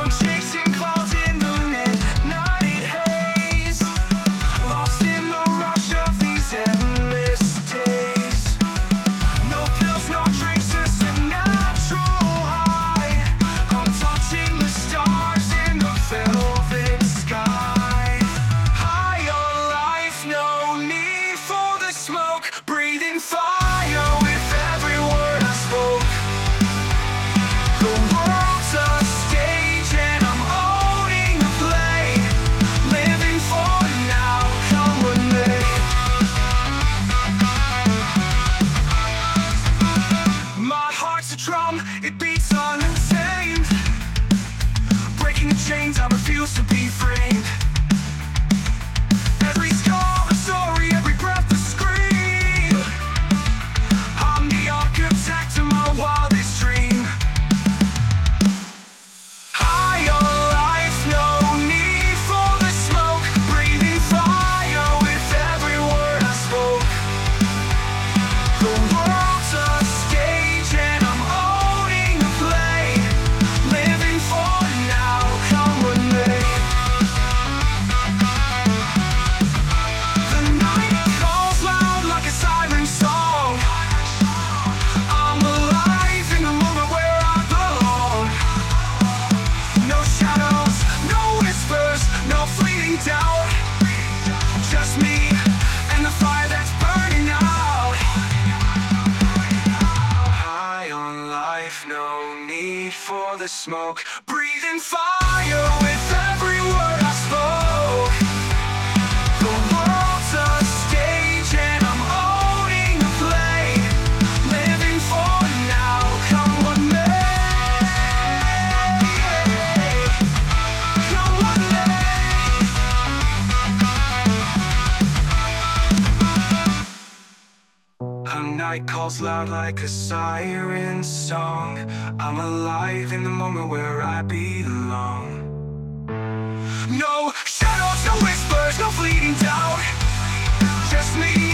chasing clouds in the midnight haze, lost in the rush of these endless days. No pills, no drinks, just a natural high. I'm touching the stars in the velvet sky. High on life, no need for the smoke. Breathing fire with every word I spoke. The world's a stage and I'm owning the play. Living for now, come what may. My heart's a drum, it beats untamed. Breaking the chains, I refuse to be framed. Every scar a story, every breath a scream. I'm the architect of my wildest dream. High on life, no need for the smoke. Breathing fire with every word I spoke. The world's a stage and I'm owning the play. Living for now, come what may. The night calls loud like a siren song. I'm alive in the moment where I belong. No shadows, no whispers, no fleeting doubt. Just me and the fire that's burning out. High on life, no need for the smoke. Breathing fire with every word I spoke. The world's a stage and I'm owning the play. Living for now, come what may. Come what may. A night calls loud like a siren song. I'm alive in the moment where I belong. No shadows, no whispers, no fleeting doubt. Just me